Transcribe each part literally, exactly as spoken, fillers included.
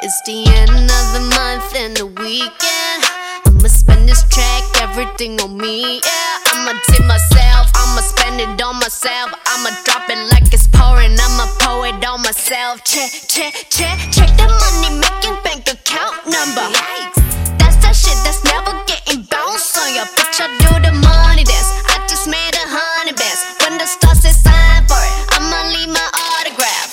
It's the end of the month and the weekend. I'ma spend this track, everything on me, yeah. I'ma tip myself, I'ma spend it on myself. I'ma drop it like it's pouring, I'ma pour it on myself. Check, check, check, check the money making bank account number. That's that shit that's never getting bounced on your bitch. I do the money dance, I just made a hundred bands. When the stars say sign for it, I'ma leave my autograph.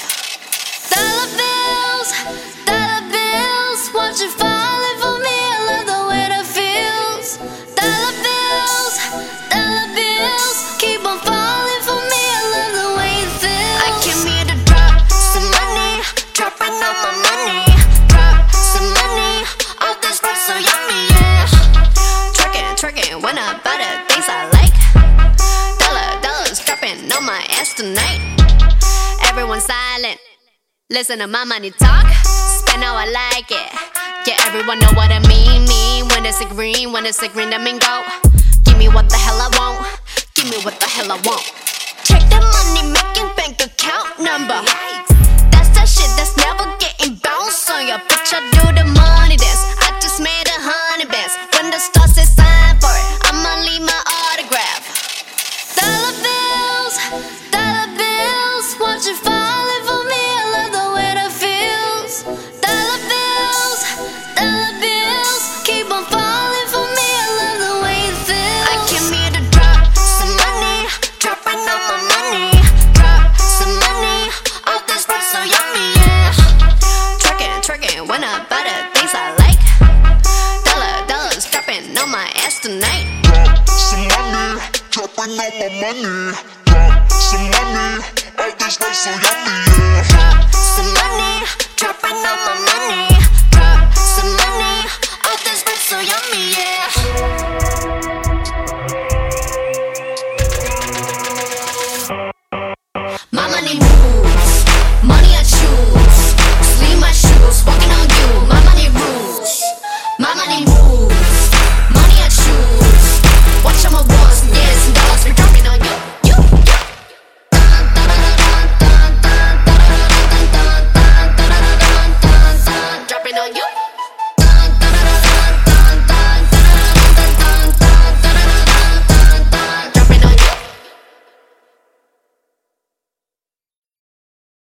Dollar bills, dollar bills, won't you falling for me? I love the way that feels. Dollar bills, dollar bills, keep on falling for me. I love the way it feels. I came here to drop some money, dropping all my money. Drop some money, all this rap so yummy, yeah. Twerking, twerking, when I buy the things I like. Dollar, dollars dropping on my ass tonight. Everyone silent, listen to my money talk. Spend how I like it. Yeah, everyone know what I mean. Mean when it's a green, when it's a green, that mean go. Give me what the hell I want. Give me what the hell I want. Check the money making bank account number. That's that shit that's never getting bounced on your bitch. I do the money dance, I just made a hundred bands. When the stars say sign for it, I'ma leave my autograph. Dollar bills, dollar bills, won't you falling for me? I love the way that feels. Dollar bills, dollar bills, keep on falling for me. I love the way it feels. I came here to drop some money, dropping all my money. Drop some money, all this rap so yummy, yeah. Twerking, twerking, when I buy the things I like. Dollar, dollars dropping on my ass tonight. Drop some money, dropping all my money. Drop some money, all this rap so yummy, yeah. Drop some money, dropping all my money. Drop some money, all this rap so yummy, yeah. My money moves, money I choose. Sleeve my shoes, walking on you. My money rules, my money moves.